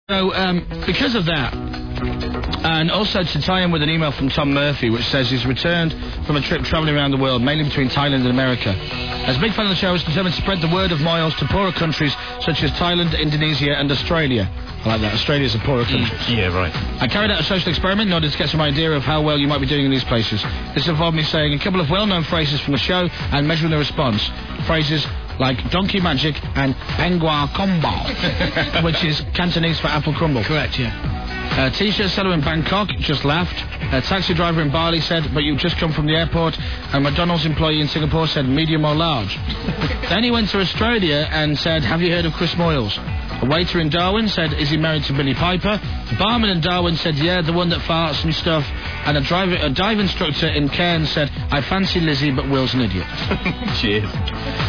So, because of that, and also to tie in with an email from Tom Murphy, which says he's returned from a trip travelling around the world, mainly between Thailand and America. As a big fan of the show, he's determined to spread the word of Moyles to poorer countries such as Thailand, Indonesia and Australia. I like that. Australia's a poorer country. Yeah, right. I carried out a social experiment in order to get some idea of how well you might be doing in these places. This involved me saying a couple of well-known phrases from the show and measuring the response. Phrases like Donkey Magic and Pengua Combo, which is Cantonese for apple crumble. Correct, yeah. T-shirt seller in Bangkok just laughed. A taxi driver in Bali said, but you've just come from the airport. And McDonald's employee in Singapore said, medium or large. Then he went to Australia and said, have you heard of Chris Moyles? A waiter in Darwin said, is he married to Billy Piper? A barman in Darwin said, yeah, the one that farts and stuff. And a dive instructor in Cairns said, I fancy Lizzie, but Will's an idiot. Cheers.